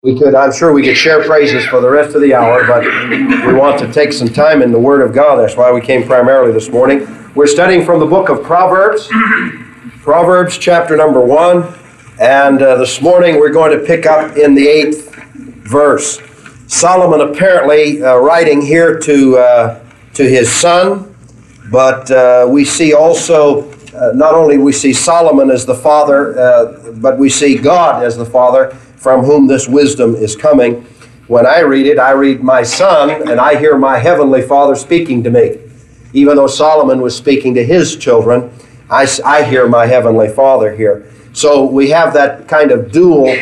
I'm sure we could share praises for the rest of the hour, but we want to take some time in the Word of God. That's why we came primarily this morning. We're studying from the book of Proverbs, Proverbs chapter number 1, and this morning we're going to pick up in the 8th verse. Solomon apparently writing here to his son, but we see also, not only we see Solomon as the father, but we see God as the father, from whom this wisdom is coming. When I read it, I read, "My son, and I hear my heavenly Father speaking to me." Even though Solomon was speaking to his children, I hear my heavenly Father here. So we have that kind of dual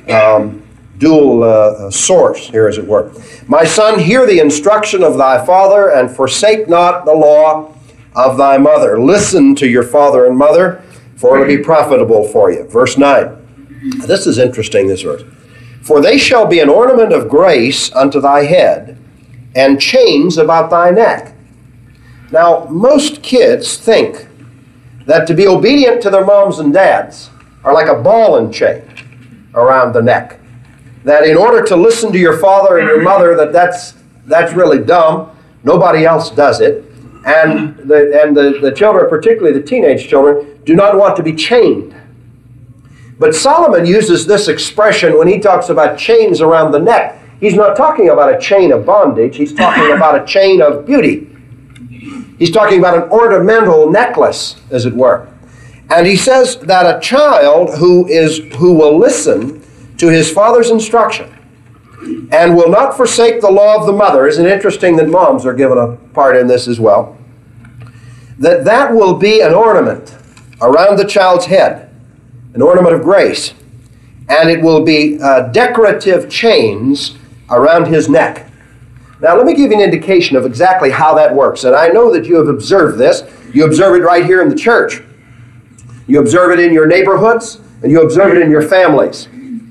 source here, as it were. "My son, hear the instruction of thy father, and forsake not the law of thy mother. Listen to your father and mother, for it will be profitable for you." Verse 9. This is interesting, this verse. "For they shall be an ornament of grace unto thy head, and chains about thy neck." Now, most kids think that to be obedient to their moms and dads are like a ball and chain around the neck. That in order to listen to your father and your mother, that's really dumb. Nobody else does it. And the children, particularly the teenage children, do not want to be chained. But Solomon uses this expression when he talks about chains around the neck. He's not talking about a chain of bondage. He's talking about a chain of beauty. He's talking about an ornamental necklace, as it were. And he says that a child who will listen to his father's instruction and will not forsake the law of the mother — isn't it interesting that moms are given a part in this as well? That will be an ornament around the child's head, an ornament of grace, and it will be decorative chains around his neck. Now, let me give you an indication of exactly how that works. And I know that you have observed this. You observe it right here in the church. You observe it in your neighborhoods, and you observe it in your families.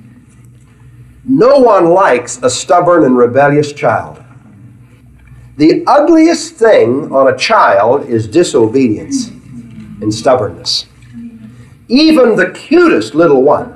No one likes a stubborn and rebellious child. The ugliest thing on a child is disobedience and stubbornness. Even the cutest little one,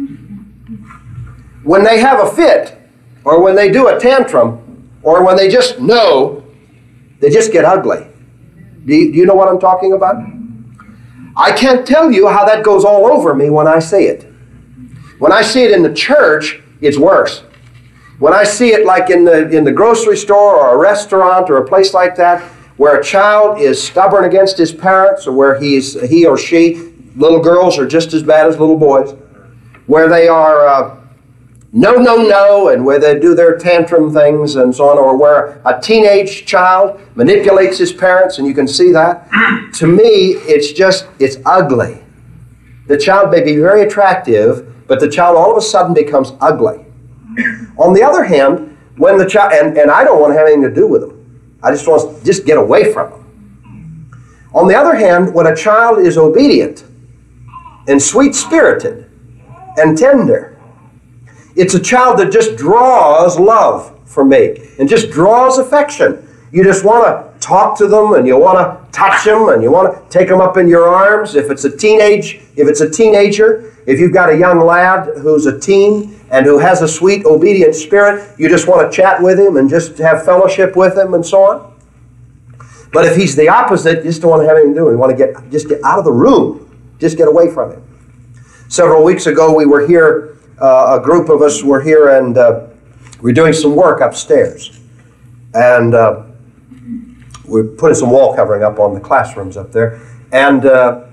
when they have a fit, or when they do a tantrum, or when they just know, they just get ugly. Do you know what I'm talking about? I can't tell you how that goes all over me when I see it. When I see it in the church, it's worse. When I see it like in the grocery store or a restaurant or a place like that, where a child is stubborn against his parents, or where he or she, little girls are just as bad as little boys, where they are no, no, no, and where they do their tantrum things and so on, or where a teenage child manipulates his parents, and you can see that. To me, it's ugly. The child may be very attractive, but the child all of a sudden becomes ugly. On the other hand, when the child, and I don't want to have anything to do with them. I just want to get away from them. On the other hand, when a child is obedient and sweet-spirited and tender, it's a child that just draws love from me and just draws affection. You just want to talk to them, and you want to touch them, and you want to take them up in your arms. If it's a teenager, if you've got a young lad who's a teen and who has a sweet, obedient spirit, you just want to chat with him and just have fellowship with him and so on. But if he's the opposite, you just don't want to have anything to do. You want to just get out of the room. Just get away from him. Several weeks ago, we were here. A group of us were here, and we're doing some work upstairs. And we're putting some wall covering up on the classrooms up there. And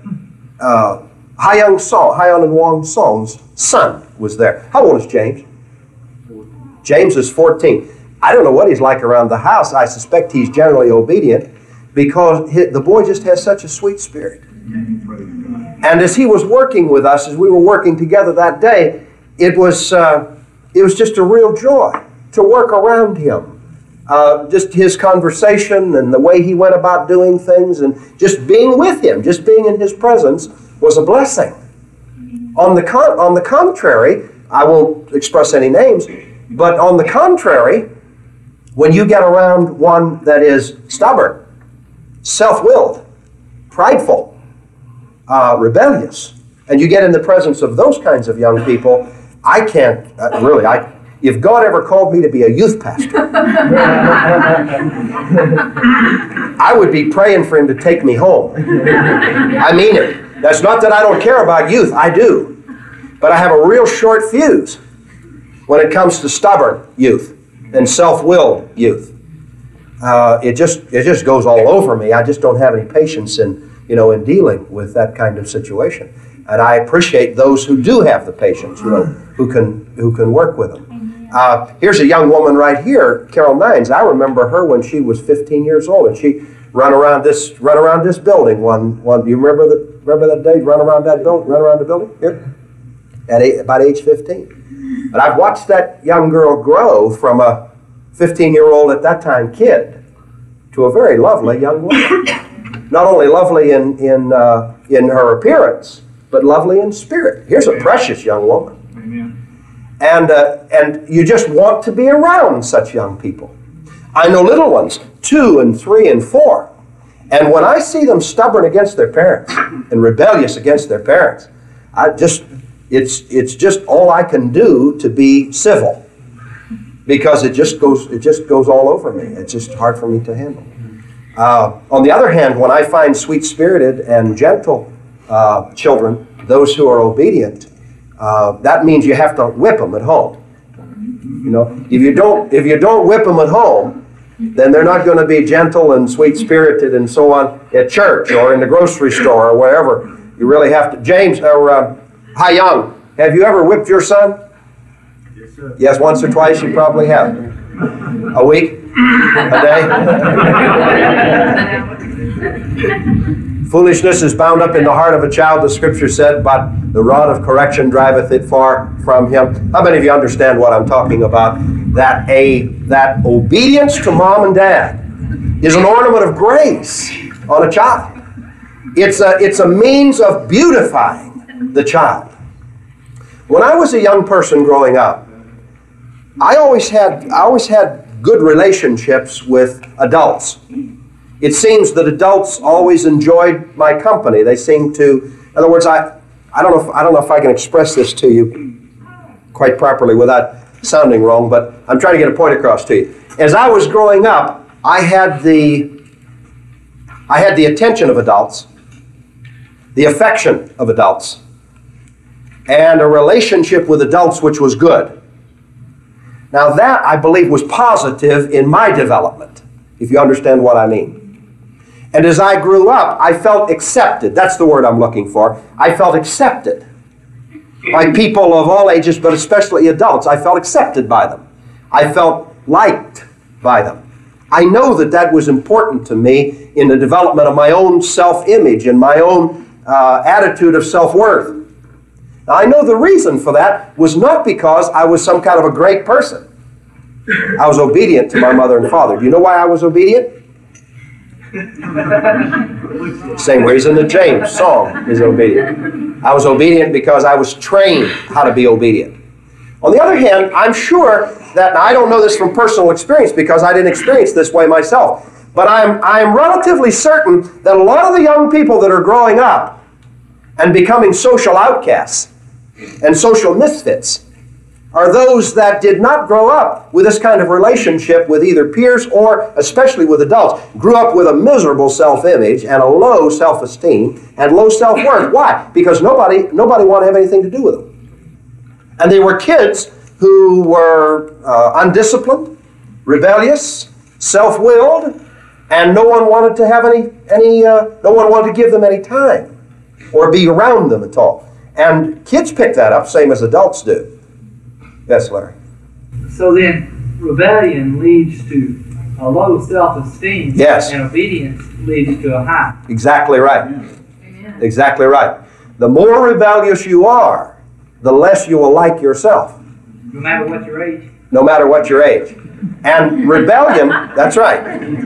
Hyeon and Wong Song's son was there. How old is James? James is 14. I don't know what he's like around the house. I suspect he's generally obedient, because the boy just has such a sweet spirit. And as he was working with us, as we were working together that day, it was just a real joy to work around him. Just his conversation and the way he went about doing things, and just being with him, just being in his presence, was a blessing. On the contrary, I won't express any names, but on the contrary, when you get around one that is stubborn, self-willed, prideful, rebellious, and you get in the presence of those kinds of young people, I can't, if God ever called me to be a youth pastor, I would be praying for him to take me home. I mean it. That's not that I don't care about youth. I do. But I have a real short fuse when it comes to stubborn youth and self-willed youth. It just goes all over me. I just don't have any patience in dealing with that kind of situation. And I appreciate those who do have the patience, who can work with them. Here's a young woman right here, Carol Nines. I remember her when she was 15 years old, and she run around this building. One. Do you remember that day? Run around the building here at about age 15. But I've watched that young girl grow from a 15-year-old at that time kid to a very lovely young woman. Not only lovely in her appearance, but lovely in spirit. Here's a precious young woman. Amen. And you just want to be around such young people. I know little ones, 2 and 3 and 4. And when I see them stubborn against their parents and rebellious against their parents, it's just all I can do to be civil, because it just goes all over me. It's just hard for me to handle. On the other hand, when I find sweet-spirited and gentle children, those who are obedient, that means you have to whip them at home. If you don't whip them at home, then they're not going to be gentle and sweet-spirited and so on at church or in the grocery store or wherever. You really have to. James, hi Young, have you ever whipped your son? Yes, sir. Yes, once or twice you probably have. A week? A day? Foolishness is bound up in the heart of a child, the Scripture said, but the rod of correction driveth it far from him. How many of you understand what I'm talking about? That obedience to mom and dad is an ornament of grace on a child. It's a means of beautifying the child. When I was a young person growing up, I always had good relationships with adults. It seems that adults always enjoyed my company. They seemed to, in other words, I don't know if I can express this to you quite properly without sounding wrong, but I'm trying to get a point across to you. As I was growing up, I had the attention of adults, the affection of adults, and a relationship with adults which was good. Now that, I believe, was positive in my development, if you understand what I mean. And as I grew up, I felt accepted. That's the word I'm looking for. I felt accepted by people of all ages, but especially adults. I felt accepted by them. I felt liked by them. I know that was important to me in the development of my own self-image and my own attitude of self-worth. Now, I know the reason for that was not because I was some kind of a great person. I was obedient to my mother and father. Do you know why I was obedient? Same reason the James song is obedient. I was obedient because I was trained how to be obedient. On the other hand, I'm sure that, now I don't know this from personal experience because I didn't experience this way myself, but I'm relatively certain that a lot of the young people that are growing up and becoming social outcasts and social misfits are those that did not grow up with this kind of relationship with either peers or especially with adults. Grew up with a miserable self-image and a low self-esteem and low self-worth. Why? Because nobody wanted to have anything to do with them. And they were kids who were undisciplined, rebellious, self-willed, and no one wanted to have no one wanted to give them any time or be around them at all. And kids pick that up, same as adults do. Yes, Larry. So then, rebellion leads to a low self-esteem. Yes. And obedience leads to a high. Exactly right. Amen. Exactly right. The more rebellious you are, the less you will like yourself. No matter what your age. No matter what your age. And rebellion, that's right.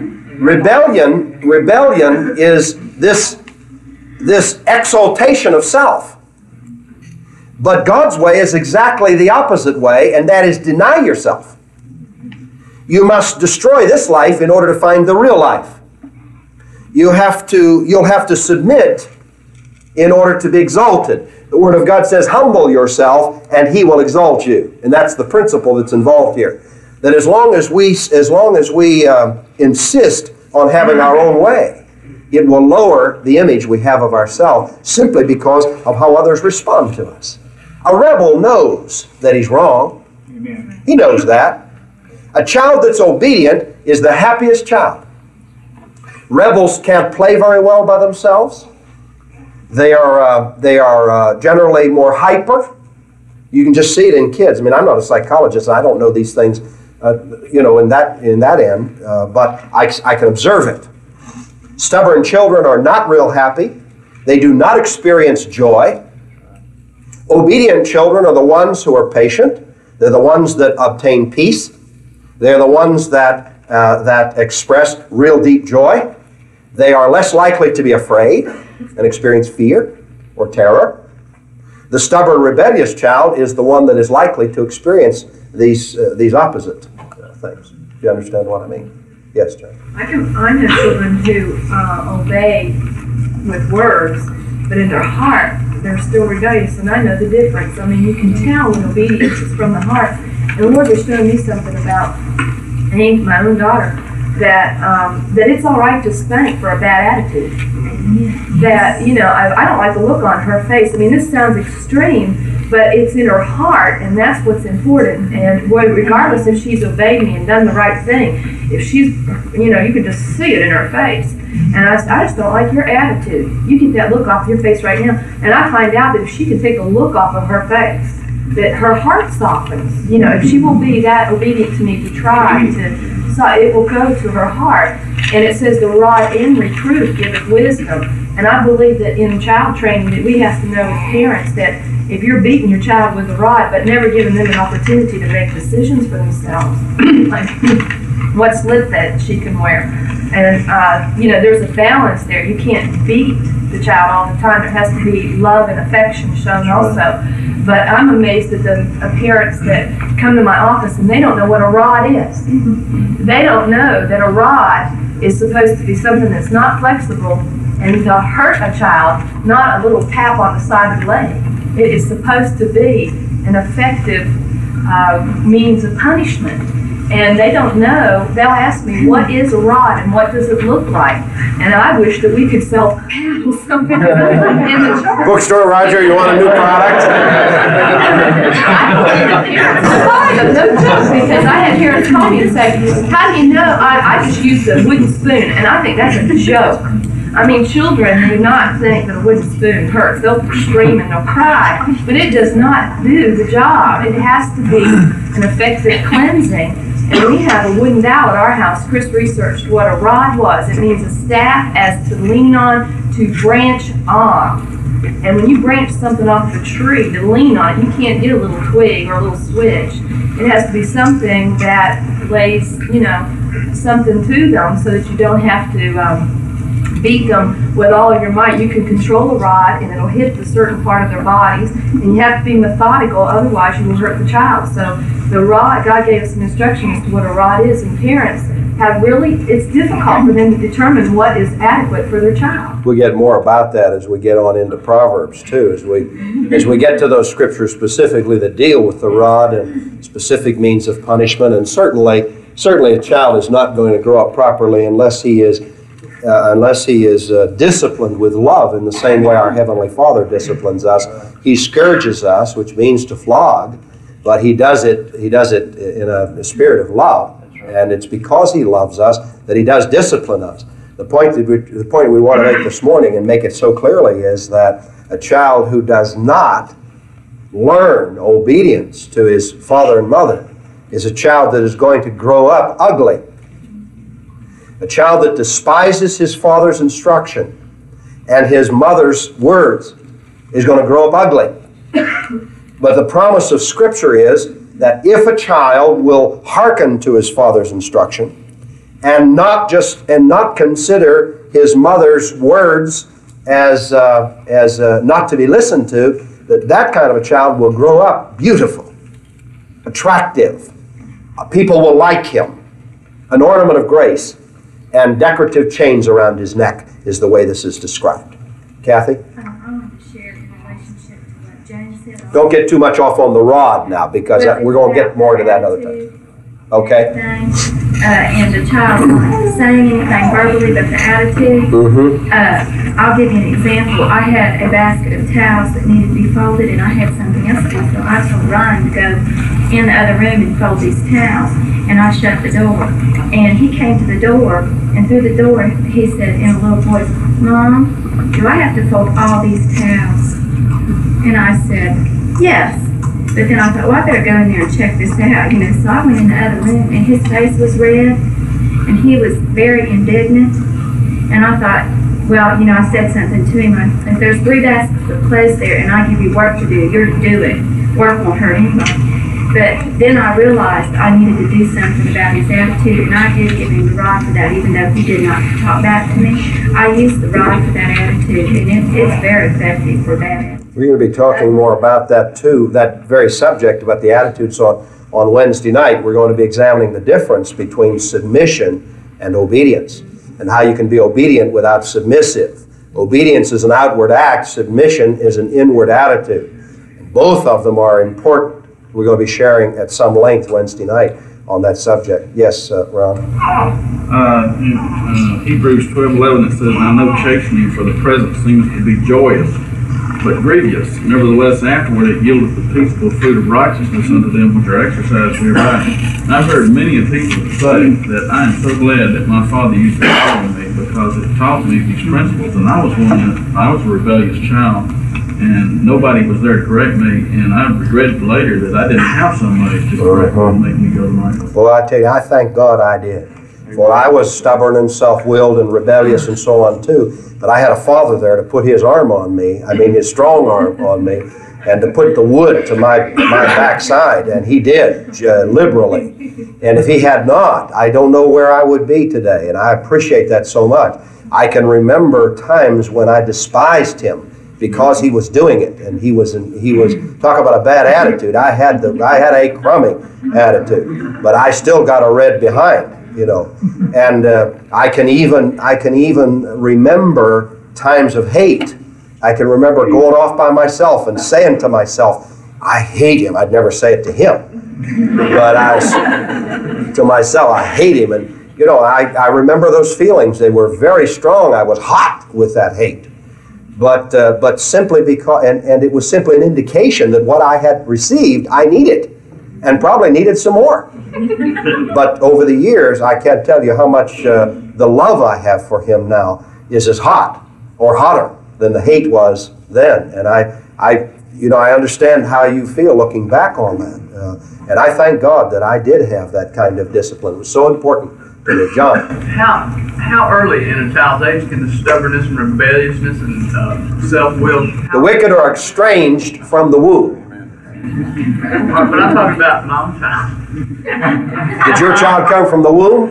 Rebellion is this exaltation of self. But God's way is exactly the opposite way, and that is deny yourself. You must destroy this life in order to find the real life. You'll have to submit in order to be exalted. The Word of God says, humble yourself and He will exalt you. And that's the principle that's involved here. That as long as we insist on having our own way, it will lower the image we have of ourselves simply because of how others respond to us. A rebel knows that he's wrong. Amen. He knows that. A child that's obedient is the happiest child. Rebels can't play very well by themselves. They are generally more hyper. You can just see it in kids. I mean, I'm not a psychologist. I don't know these things, in that end, but I can observe it. Stubborn children are not real happy. They do not experience joy. Obedient children are the ones who are patient. They're the ones that obtain peace. They're the ones that express real deep joy. They are less likely to be afraid and experience fear or terror. The stubborn, rebellious child is the one that is likely to experience these opposite things. Do you understand what I mean? Yes, John. I know children who obey with words, but in their heart, they're still rebellious, and I know the difference. I mean, you can tell when obedience is from the heart. And the Lord was showing me something about Hank, my own daughter, that it's all right to spank for a bad attitude. That, I don't like the look on her face. I mean, this sounds extreme, but it's in her heart, and that's what's important. And regardless if she's obeyed me and done the right thing, if she's, you can just see it in her face. And I just don't like your attitude. You get that look off your face right now. And I find out that if she can take a look off of her face, that her heart softens. If she will be that obedient to me to try to, so it will go to her heart. And it says the rod in reproof giveth wisdom. And I believe that in child training that we have to know as parents that if you're beating your child with a rod but never giving them an opportunity to make decisions for themselves, like what slip that she can wear. And, there's a balance there. You can't beat the child all the time. There has to be love and affection shown also. But I'm amazed at the parents that come to my office and they don't know what a rod is. They don't know that a rod is supposed to be something that's not flexible and to hurt a child, not a little tap on the side of the leg. It is supposed to be an effective means of punishment. And they don't know. They'll ask me, what is a rod and what does it look like? And I wish that we could sell something in the church. Bookstore Roger, you want a new product? No joke, because I had parents call me and say, how do you know? I just used a wooden spoon, and I think that's a joke. I mean, children do not think that a wooden spoon hurts. They'll scream and they'll cry, but it does not do the job. It has to be an effective cleansing. And we have a wooden dowel at our house. Chris researched what a rod was. It means a staff as to lean on, to branch off. And when you branch something off a tree to lean on it, you can't get a little twig or a little switch. It has to be something that lays, something to them so that you don't have to beat them with all of your might. You can control the rod and it'll hit the certain part of their bodies, and you have to be methodical, otherwise you will hurt the child. So the rod, God gave us some instructions as to what a rod is, and parents it's difficult for them to determine what is adequate for their child. We get more about that as we get on into Proverbs too, as we get to those scriptures specifically that deal with the rod and specific means of punishment. And certainly a child is not going to grow up properly unless he is disciplined with love in the same way our Heavenly Father disciplines us. He scourges us, which means to flog, but He does it in a spirit of love, and it's because He loves us that He does discipline us. The point we want to make this morning and make it so clearly is that a child who does not learn obedience to his father and mother is a child that is going to grow up ugly. A child that despises his father's instruction and his mother's words is going to grow up ugly. But the promise of Scripture is that if a child will hearken to his father's instruction and not consider his mother's words as not to be listened to, that kind of a child will grow up beautiful, attractive. People will like him. An ornament of grace and decorative chains around his neck is the way this is described. Kathy? I want to share the relationship to don't get too much off on the rod now, because we're going to get more to that another time. Okay? And the child wasn't saying anything verbally, but the attitude. I'll give you an example. I had a basket of towels that needed to be folded, and I had something else to do, so I was running to go in the other room and fold these towels. And I shut the door. And he came to the door, and through the door, he said in a little voice, "Mom, do I have to fold all these towels?" And I said, "Yes." But then I thought, well, I better go in there and check this out, So I went in the other room, and his face was red, and he was very indignant. And I thought, well, I said something to him. If there's 3 baskets of clothes there, and I give you work to do, you're to do it. Work won't hurt anybody. But then I realized I needed to do something about his attitude, and I did give him the rod for that, even though he did not talk back to me. I used the rod for that attitude, and it's very effective for that attitude. We're going to be talking more about that too, that very subject about the attitudes on Wednesday night. We're going to be examining the difference between submission and obedience, and how you can be obedient without submissive. Obedience is an outward act, submission is an inward attitude. Both of them are important. We're going to be sharing at some length Wednesday night on that subject. Yes, Ron? In Hebrews 12:11 it says, "I know chastening for the present seems to be joyous, but grievous. Nevertheless, afterward it yieldeth the peaceable fruit of righteousness unto them which are exercised thereby." And I've heard many of people say that I am so glad that my father used to follow me, because it taught me these principles. And I was a rebellious child, and nobody was there to correct me, and I regretted later that I didn't have somebody to correct me and make me go the right way. Well, I tell you, I thank God I did. For I was stubborn and self-willed and rebellious and so on too, but I had a father there to put his arm on me, his strong arm on me, and to put the wood to my backside, and he did liberally. And if he had not, I don't know where I would be today, and I appreciate that so much. I can remember times when I despised him because he was doing it, and he was talk about a bad attitude. I had a crummy attitude, but I still got a red behind, and I can even remember times of hate. I can remember going off by myself and saying to myself, "I hate him." I'd never say it to him, but to myself, "I hate him." And I remember those feelings. They were very strong. I was hot with that hate. But simply because, and it was simply an indication that what I had received, I needed, and probably needed some more. But over the years, I can't tell you how much the love I have for him now is as hot or hotter than the hate was then. And I understand how you feel looking back on that. And I thank God that I did have that kind of discipline. It was so important to me. John? How early in a child's age can the stubbornness and rebelliousness and self-will? The wicked are estranged from the womb. But I'm talking about my own child. Did your child come from the womb?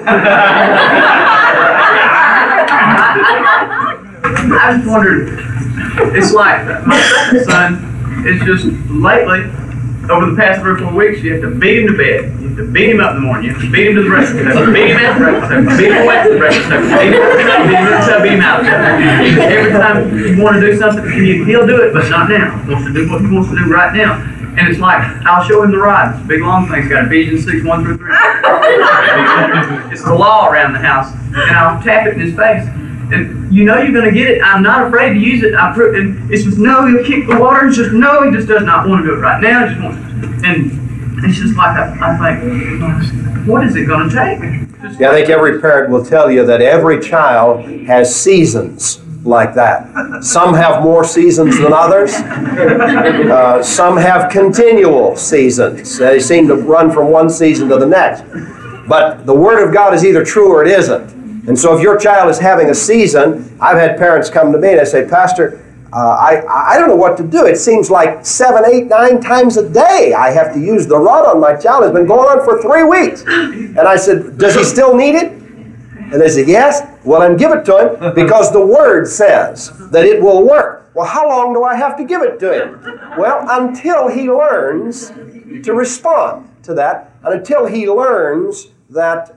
I just wondered, it's like my second son is just lately, over the past 3 or 4 weeks, you have to beat him to bed. You have to beat him up in the morning. You have to beat him to the breakfast. You have to beat him at the breakfast. You have to beat him away to the breakfast. You have to beat him out. Every time you want to do something, he'll do it, but not now. He wants to do what he wants to do right now. And it's like, I'll show him the rod. It's a big long thing. It's got Ephesians 6:1-3. It's the law around the house. And I'll tap it in his face. And you're going to get it. I'm not afraid to use it. And it's just, no, he'll kick the water. It's just, no, he just does not want to do it right now. He just wants to. And it's just like, I think, what is it going to take? Yeah, I think every parent will tell you that every child has seasons like that. Some have more seasons than others. Some have continual seasons. They seem to run from one season to the next. But the Word of God is either true or it isn't. And so if your child is having a season, I've had parents come to me and they say, "Pastor, I don't know what to do. It seems like 7, 8, 9 times a day I have to use the rod on my child. It's been going on for 3 weeks." And I said, "Does he still need it?" And they said, "Yes." "Well, then give it to him, because the Word says that it will work." "Well, how long do I have to give it to him?" "Well, until he learns to respond to that, and until he learns that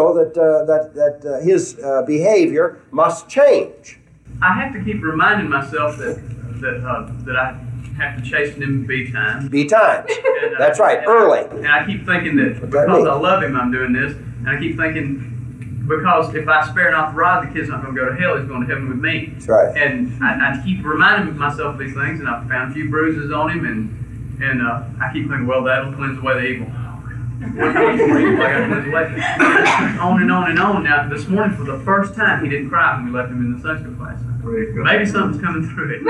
his behavior must change." I have to keep reminding myself that I have to chasten him be time. Be times. And, That's right, early. And I keep thinking that because I love him, I'm doing this. And I keep thinking, because if I spare not the rod, the kid's not going to go to hell. He's going to heaven with me. That's right. And I keep reminding myself of these things, and I've found a few bruises on him, and I keep thinking, well, that'll cleanse away the evil. On and on and on. Now, this morning, for the first time, he didn't cry when we left him in the Sunday school class. Maybe something's coming through it.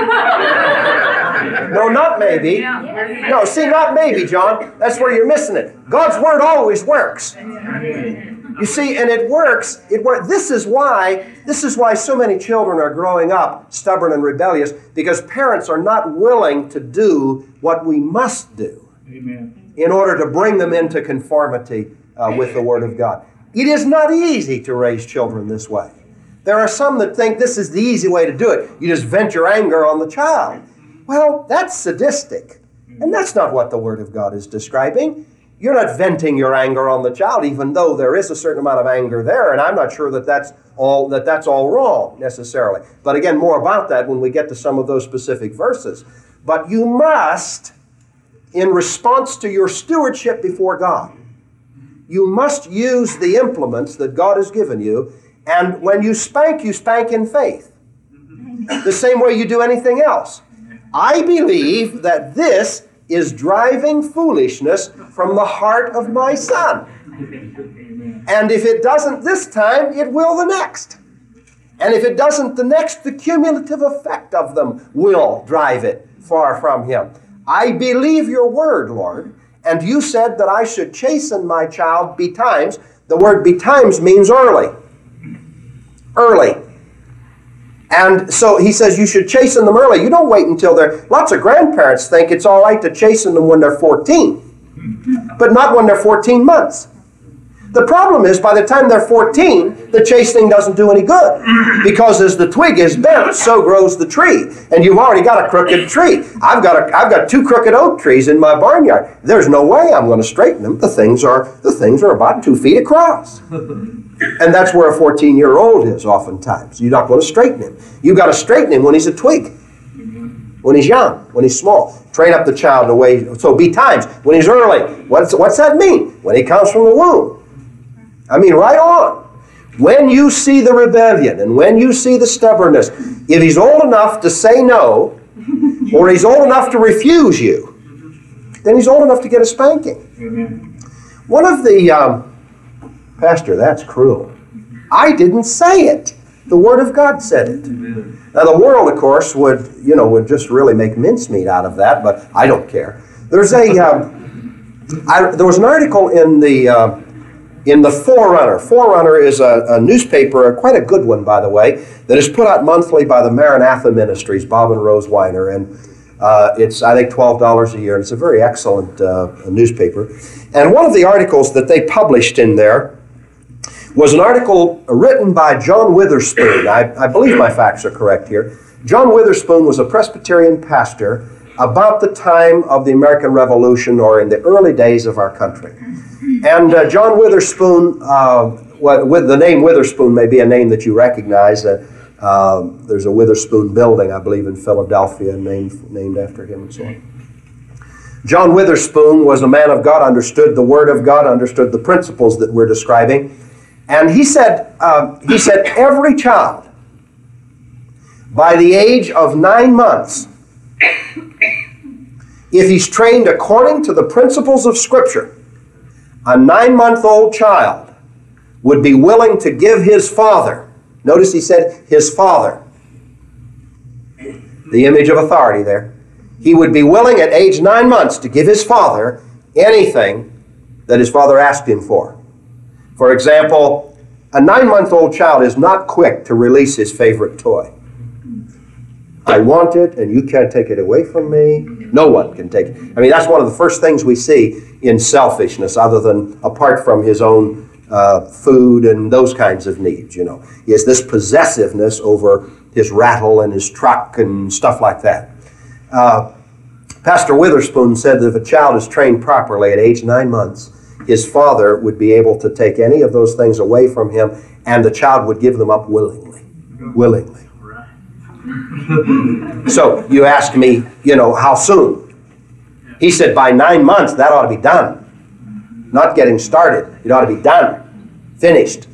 No, not maybe. No, see, not maybe, John. That's where you're missing it. God's Word always works. You see, and it works. This is why so many children are growing up stubborn and rebellious, because parents are not willing to do what we must do. Amen. In order to bring them into conformity with the Word of God. It is not easy to raise children this way. There are some that think this is the easy way to do it. You just vent your anger on the child. Well, that's sadistic. And that's not what the Word of God is describing. You're not venting your anger on the child, even though there is a certain amount of anger there, and I'm not sure that that's all wrong necessarily. But again, more about that when we get to some of those specific verses. But you must, in response to your stewardship before God, you must use the implements that God has given you, and when you spank in faith. The same way you do anything else. I believe that this is driving foolishness from the heart of my son. And if it doesn't this time, it will the next. And if it doesn't the next, the cumulative effect of them will drive it far from him. I believe your word, Lord, and you said that I should chasten my child betimes. The word betimes means early. Early. And so he says you should chasten them early. You don't wait until they're... Lots of grandparents think it's all right to chasten them when they're 14, but not when they're 14 months. The problem is, by the time they're 14, the chastening doesn't do any good. Because as the twig is bent, so grows the tree. And you've already got a crooked tree. I've got 2 crooked oak trees in my barnyard. There's no way I'm going to straighten them. The things are about 2 feet across. And that's where a 14-year-old is oftentimes. You're not going to straighten him. You've got to straighten him when he's a twig. When he's young, when he's small. Train up the child in a way. So betimes, when he's early. What's that mean? When he comes from the womb. I mean, right on. When you see the rebellion and when you see the stubbornness, if he's old enough to say no, or he's old enough to refuse you, then he's old enough to get a spanking. Amen. One of the, Pastor, that's cruel. I didn't say it. The Word of God said it. Amen. Now the world, of course, would just really make mincemeat out of that, but I don't care. There's there was an article in the Forerunner. Forerunner is a newspaper, quite a good one, by the way, that is put out monthly by the Maranatha Ministries, Bob and Rose Weiner, and it's, I think, $12 a year, and it's a very excellent newspaper. And one of the articles that they published in there was an article written by John Witherspoon. I believe my facts are correct here. John Witherspoon was a Presbyterian pastor about the time of the American Revolution, or in the early days of our country. And John Witherspoon, with the name Witherspoon may be a name that you recognize. There's a Witherspoon building, I believe, in Philadelphia, named after him and so on. John Witherspoon was a man of God, understood the Word of God, understood the principles that we're describing. And he said every child by the age of 9 months, if he's trained according to the principles of Scripture, a 9-month-old child would be willing to give his father, notice he said his father, the image of authority there. He would be willing at age 9 months to give his father anything that his father asked him for. For example, a 9-month-old child is not quick to release his favorite toy. I want it, and you can't take it away from me. No one can take it. I mean, that's one of the first things we see in selfishness, other than apart from his own food and those kinds of needs, is this possessiveness over his rattle and his truck and stuff like that. Pastor Witherspoon said that if a child is trained properly at age 9 months, his father would be able to take any of those things away from him, and the child would give them up willingly. Willingly. So you ask me, how soon? He said by 9 months that ought to be done. Not getting started. It ought to be done. Finished.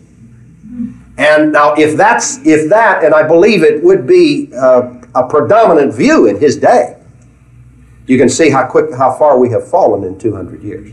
And now if that, and I believe it would be a predominant view in his day, you can see how far we have fallen in 200 years.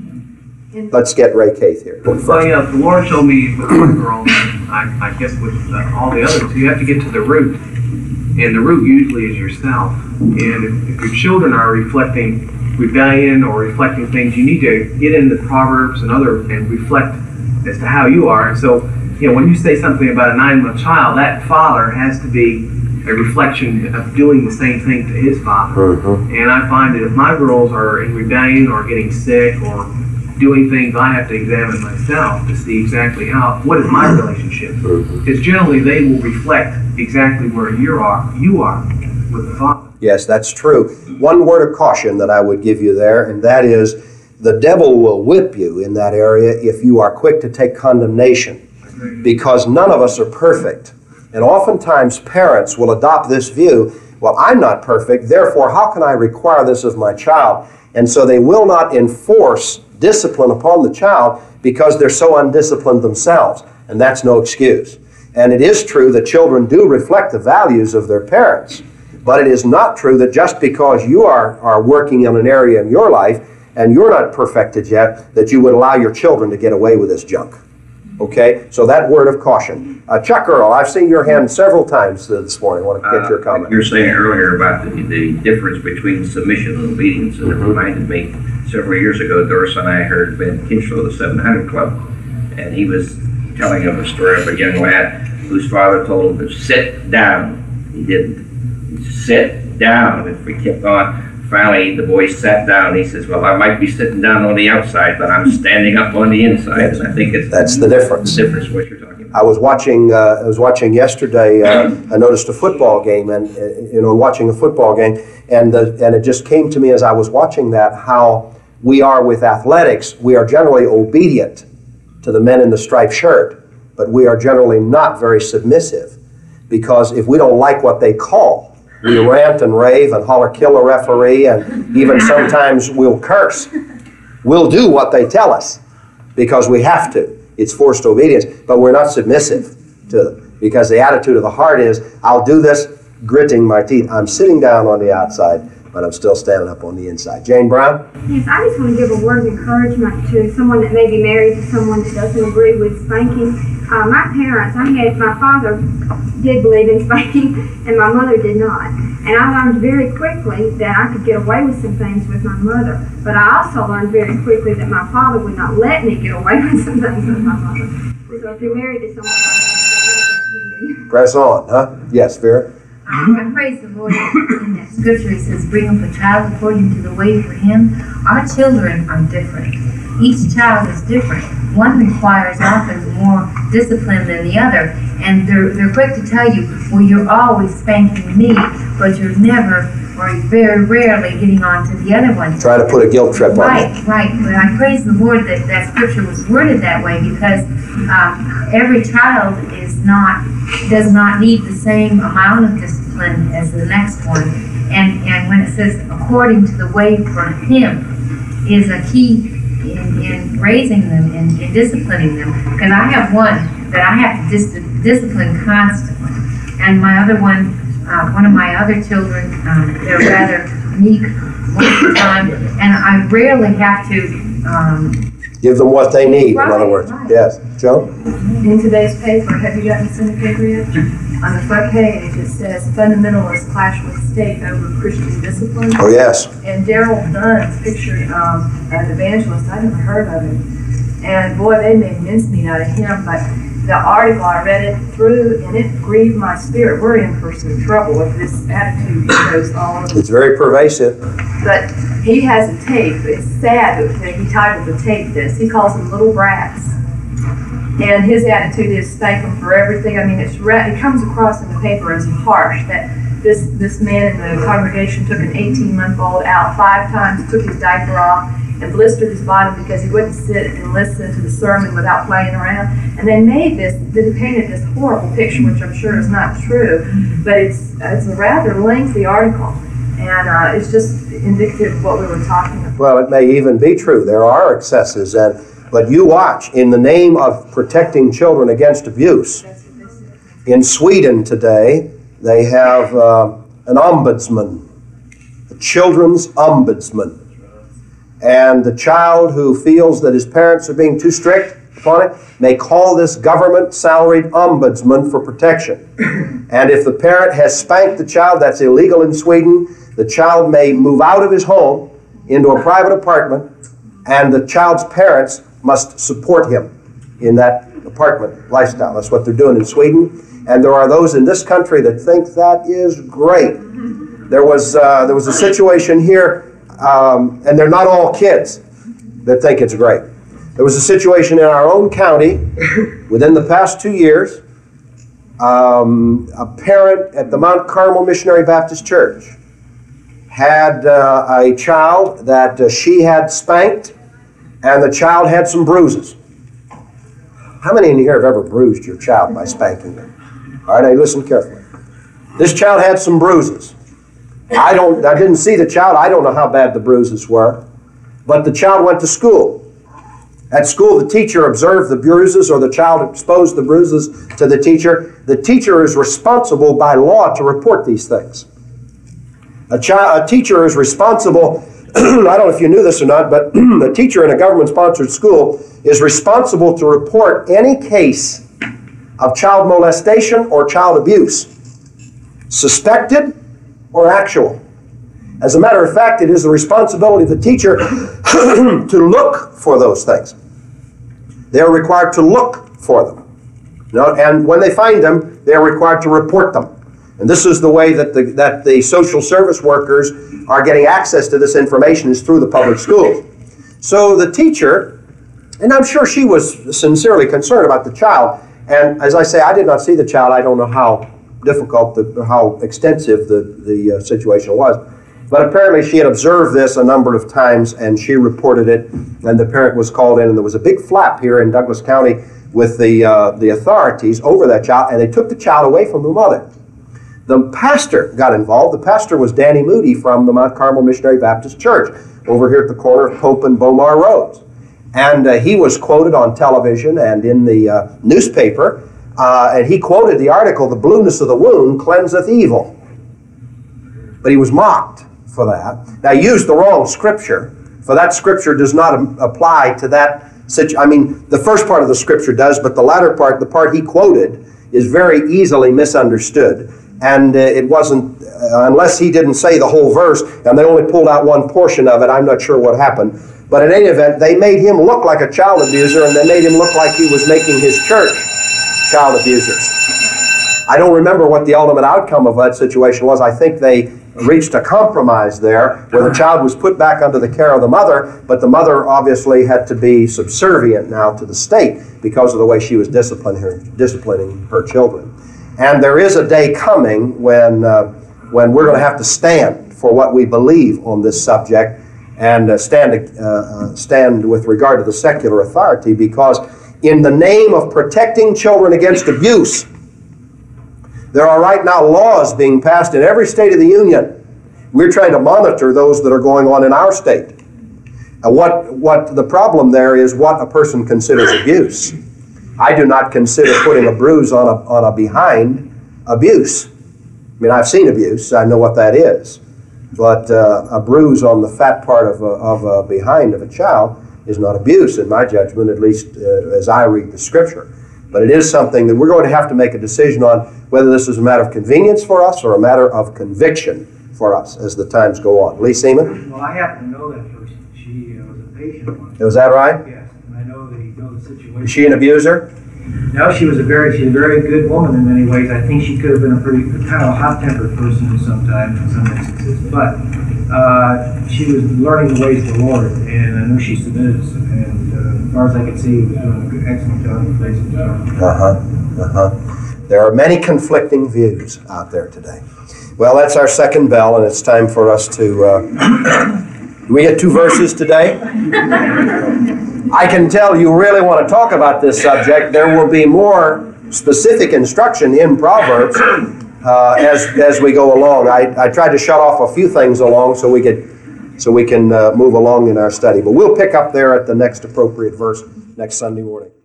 Let's get Ray Caith here. Well, yeah, the Lord showed me with one girl, I guess with all the others, you have to get to the root. And the root usually is yourself. And if your children are reflecting rebellion or reflecting things, you need to get into Proverbs and reflect as to how you are. And so, when you say something about a 9-month child, that father has to be a reflection of doing the same thing to his father. Mm-hmm. And I find that if my girls are in rebellion or getting sick or doing things, I have to examine myself to see exactly what is my relationship. Because generally they will reflect exactly where you are with the father. Yes, that's true. One word of caution that I would give you there, and that is the devil will whip you in that area if you are quick to take condemnation, because none of us are perfect. And oftentimes parents will adopt this view, well, I'm not perfect, therefore how can I require this of my child? And so they will not enforce discipline upon the child because they're so undisciplined themselves, and that's no excuse. And it is true that children do reflect the values of their parents, but it is not true that just because you are working in an area in your life and you're not perfected yet, that you would allow your children to get away with this junk. Okay? So that word of caution. Chuck Earl, I've seen your hand several times this morning. I want to get your comment. You were saying earlier about the difference between submission and obedience, and it reminded me, several years ago, Doris and I heard Ben Kinchlow of the 700 Club, and he was telling of a story of a young lad whose father told him to sit down. He didn't. Sit down. If we kept on, finally the boy sat down. He says, well, I might be sitting down on the outside, but I'm standing up on the inside. And I think that's the difference. What you're talking about. I was watching yesterday. I noticed a football game, and watching a football game, and it just came to me as I was watching that how we are with athletics. We are generally obedient to the men in the striped shirt, but we are generally not very submissive, because if we don't like what they call, we rant and rave and holler, kill a referee, and even sometimes we'll curse. We'll do what they tell us because we have to. It's forced obedience, but we're not submissive to them, because the attitude of the heart is, I'll do this, gritting my teeth. I'm sitting down on the outside, but I'm still standing up on the inside. Jane Brown? Yes, I just want to give a word of encouragement to someone that may be married to someone that doesn't agree with spanking. My parents, my father did believe in spanking, and my mother did not. And I learned very quickly that I could get away with some things with my mother. But I also learned very quickly that my father would not let me get away with some things with my mother. So if you're married to someone, press on, huh? Yes, Vera? I praise the Lord in that scripture. It says, bring up a child according to the way for him. Our children are different. Each child is different. One requires often more discipline than the other. And they're quick to tell you, well, you're always spanking me, but you're never, or very rarely, getting on to the other one. Try to put a guilt trip on it. Right. But I praise the Lord that that scripture was worded that way, because every child does not need the same amount of discipline as the next one. And when it says according to the way for him is a key in raising them and disciplining them. Because I have one that I have to discipline constantly. And my other one of my other children, they're rather meek most of the time. And I rarely have to give them what they need, in other words. Right. Yes. Joe? In today's paper, have you gotten this in the paper yet? On the front page, it says fundamentalists clash with state over Christian discipline. Oh, yes. And Daryl Dunn's pictured an evangelist. I never heard of him. And boy, they made mincemeat out of him. But the article, I read it through, and it grieved my spirit. We're in for some trouble if this attitude goes on. It's very pervasive. But he has a tape. It's sad that he titled the tape this. He calls them little brats. And his attitude is thank him for everything. I mean, it comes across in the paper as harsh, that this man in the congregation took an 18-month-old out 5 times, took his diaper off, and blistered his body because he wouldn't sit and listen to the sermon without playing around. And they painted this horrible picture, which I'm sure is not true, but it's a rather lengthy article, and it's just indicative of what we were talking about. Well, it may even be true. There are excesses, but you watch, in the name of protecting children against abuse. In Sweden today, they have an ombudsman, a children's ombudsman. And the child who feels that his parents are being too strict upon it may call this government salaried ombudsman for protection. And if the parent has spanked the child, that's illegal in Sweden, the child may move out of his home into a private apartment, and the child's parents must support him in that apartment lifestyle. That's what they're doing in Sweden. And there are those in this country that think that is great. There was a situation here, and they're not all kids that think it's great. There was a situation in our own county within the past 2 years. A parent at the Mount Carmel Missionary Baptist Church had a child that she had spanked, and the child had some bruises. How many in here have ever bruised your child by spanking them? All right, now listen carefully. This child had some bruises. I didn't see the child. I don't know how bad the bruises were. But the child went to school. At school, the teacher observed the bruises, or the child exposed the bruises to the teacher. The teacher is responsible by law to report these things. A teacher is responsible, I don't know if you knew this or not, but a teacher in a government-sponsored school is responsible to report any case of child molestation or child abuse, suspected or actual. As a matter of fact, it is the responsibility of the teacher to look for those things. They are required to look for them. And when they find them, they are required to report them. And this is the way that the social service workers are getting access to this information, is through the public schools. So the teacher, and I'm sure she was sincerely concerned about the child, and as I say, I did not see the child. I don't know how difficult, how extensive the situation was. But apparently she had observed this a number of times, and she reported it, and the parent was called in, and there was a big flap here in Douglas County with the authorities over that child, and they took the child away from the mother. The pastor got involved. The pastor was Danny Moody from the Mount Carmel Missionary Baptist Church over here at the corner of Pope and Bomar Roads. And he was quoted on television and in the newspaper, and he quoted the article, "The blueness of the wound cleanseth evil." But he was mocked for that. Now, he used the wrong scripture, for that scripture does not apply to that situation. I mean, the first part of the scripture does, but the latter part, the part he quoted, is very easily misunderstood. And it wasn't, unless he didn't say the whole verse, and they only pulled out one portion of it, I'm not sure what happened. But in any event, they made him look like a child abuser, and they made him look like he was making his church child abusers. I don't remember what the ultimate outcome of that situation was. I think they reached a compromise there, where the child was put back under the care of the mother, but the mother obviously had to be subservient now to the state because of the way she was disciplining her children. And there is a day coming when we're going to have to stand for what we believe on this subject, and stand with regard to the secular authority, because in the name of protecting children against abuse, there are right now laws being passed in every state of the union. We're trying to monitor those that are going on in our state. What the problem there is what a person considers abuse. I do not consider putting a bruise on a behind abuse. I mean, I've seen abuse. I know what that is. But a bruise on the fat part of a behind of a child is not abuse, in my judgment, at least as I read the scripture. But it is something that we're going to have to make a decision on, whether this is a matter of convenience for us or a matter of conviction for us as the times go on. Lee Seaman? Well, I happen to know that person. She was a patient once. Was that right? Yes, and I know that you know the situation. Is she an abuser? No, she's a very good woman in many ways. I think she could have been a pretty kind of a hot-tempered person sometimes in some instances, but she was learning the ways of the Lord, and I know she submitted. And as far as I can see, was doing an excellent job. There are many conflicting views out there today. Well, that's our second bell, and it's time for us to We get 2 verses today. I can tell you really want to talk about this subject. There will be more specific instruction in Proverbs as we go along. I tried to shut off a few things along so we can move along in our study. But we'll pick up there at the next appropriate verse next Sunday morning.